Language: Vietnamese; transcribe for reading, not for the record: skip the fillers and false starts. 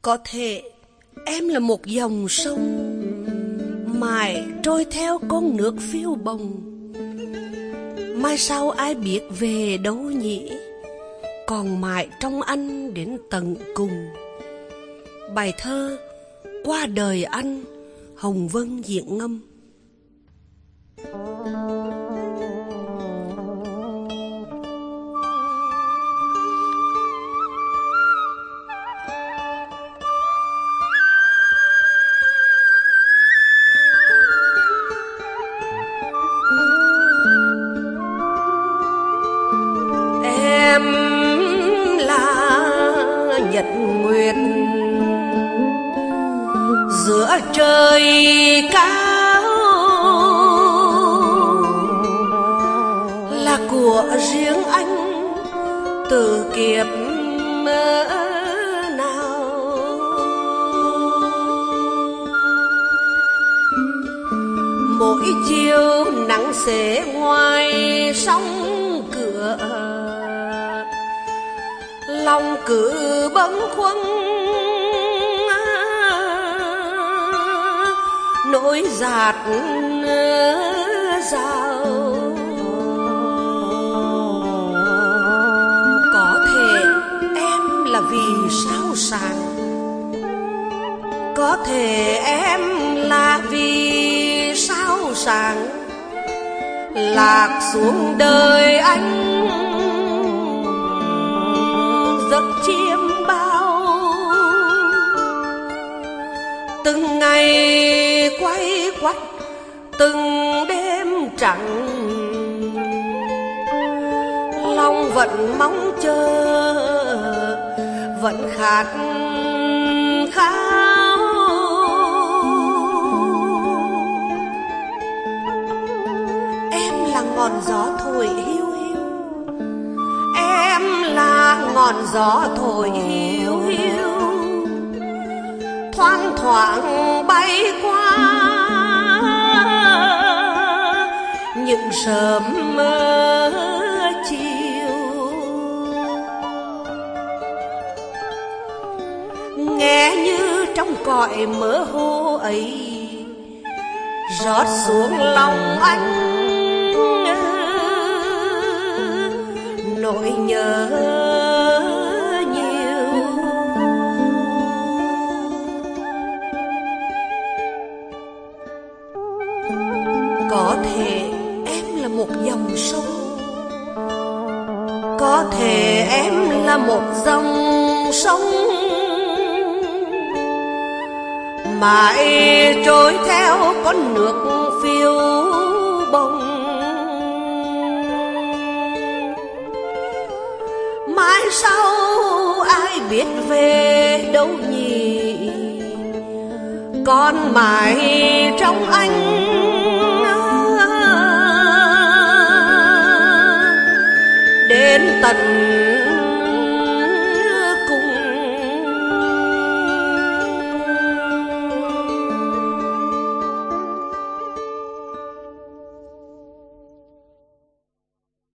Có thể em là một dòng sông mãi trôi theo con nước phiêu bồng. Mai sau ai biết về đâu nhỉ, còn mãi trong anh đến tận cùng. Bài thơ Qua đời anh, Hồng Vân diễn ngâm. Em là nhật nguyệt giữa trời cao, là của riêng anh từ kiếp nào. Mỗi chiều nắng xế ngoài sông cửa, lòng cứ bâng khuâng nỗi dạt dào. Có thể em là vì sao sáng, có thể em là vì sao sáng lạc xuống đời anh giấc chiêm bao. Từng ngày quay quắt, từng đêm trắng, lòng vẫn mong chờ, vẫn khát khao. Em là ngọn gió thổi hiu hiu, em là ngọn gió thổi hiu hiu, thoang thoảng bay qua những sớm chiều. Nghe như trong cõi mơ hồ ấy rót xuống lòng anh nỗi nhớ nhiều. Có thể em là một dòng sông, có thể em là một dòng sông mãi trôi theo con nước phiêu bồng. Mai sau ai biết về đâu nhỉ, còn mãi trong anh đến tận